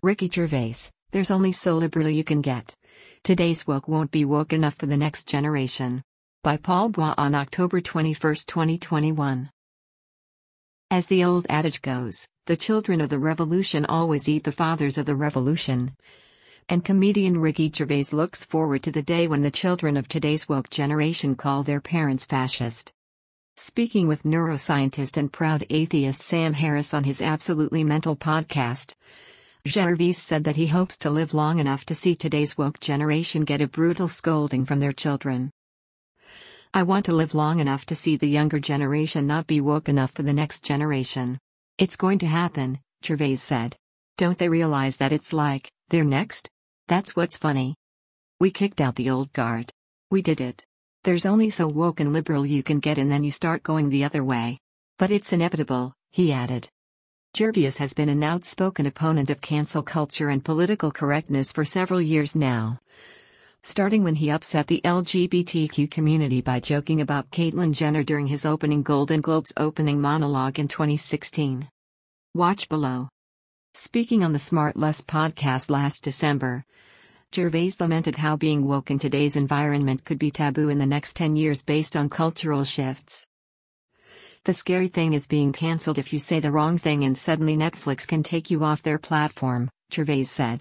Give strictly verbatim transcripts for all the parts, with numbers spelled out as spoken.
Ricky Gervais, there's only so liberal you can get. Today's woke won't be woke enough for the next generation. By Paul Bois on October twenty-first, twenty twenty-one. As the old adage goes, the children of the revolution always eat the fathers of the revolution. And comedian Ricky Gervais looks forward to the day when the children of today's woke generation call their parents fascist. Speaking with neuroscientist and proud atheist Sam Harris on his Absolutely Mental podcast, Gervais said that he hopes to live long enough to see today's woke generation get a brutal scolding from their children. I want to live long enough to see the younger generation not be woke enough for the next generation. It's going to happen, Gervais said. Don't they realize that it's like, they're next? That's what's funny. We kicked out the old guard. We did it. There's only so woke and liberal you can get and then you start going the other way. But it's inevitable, he added. Gervais has been an outspoken opponent of cancel culture and political correctness for several years now. Starting when he upset the L G B T Q community by joking about Caitlyn Jenner during his opening Golden Globes opening monologue in twenty sixteen. Watch below. Speaking on the Smart Less podcast last December, Gervais lamented how being woke in today's environment could be taboo in the next ten years based on cultural shifts. The scary thing is being cancelled if you say the wrong thing and suddenly Netflix can take you off their platform, Gervais said.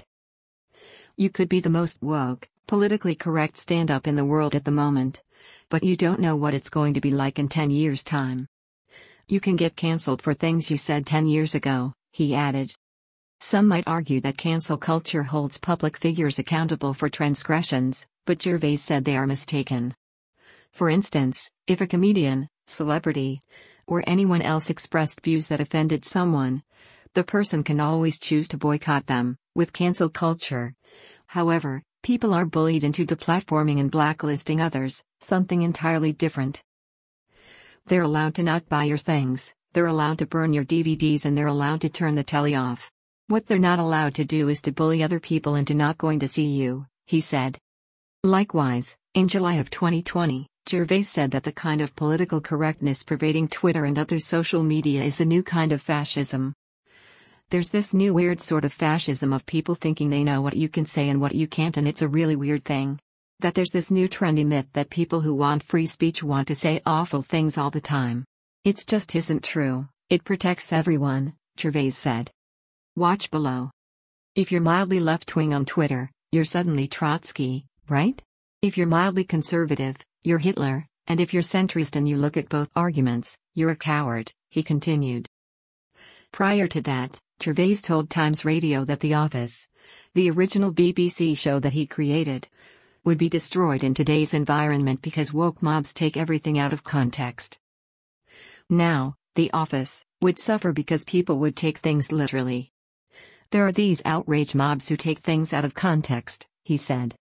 You could be the most woke, politically correct stand-up in the world at the moment, but you don't know what it's going to be like in ten years' time. You can get cancelled for things you said ten years ago, he added. Some might argue that cancel culture holds public figures accountable for transgressions, but Gervais said they are mistaken. For instance, if a comedian, celebrity, or anyone else expressed views that offended someone, the person can always choose to boycott them. With cancel culture, however, people are bullied into deplatforming and blacklisting others, something entirely different. They're allowed to not buy your things, they're allowed to burn your D V Ds, and they're allowed to turn the telly off. What they're not allowed to do is to bully other people into not going to see you, he said. Likewise, in July of twenty twenty, Gervais said that the kind of political correctness pervading Twitter and other social media is the new kind of fascism. There's this new weird sort of fascism of people thinking they know what you can say and what you can't, and it's a really weird thing. That there's this new trendy myth that people who want free speech want to say awful things all the time. It just isn't true. It protects everyone, Gervais said. Watch below. If you're mildly left-wing on Twitter, you're suddenly Trotsky, right? If you're mildly conservative, you're Hitler, and if you're centrist and you look at both arguments, you're a coward, he continued. Prior to that, Gervais told Times Radio that The Office, the original B B C show that he created, would be destroyed in today's environment because woke mobs take everything out of context. Now, The Office would suffer because people would take things literally. There are these outrage mobs who take things out of context, he said.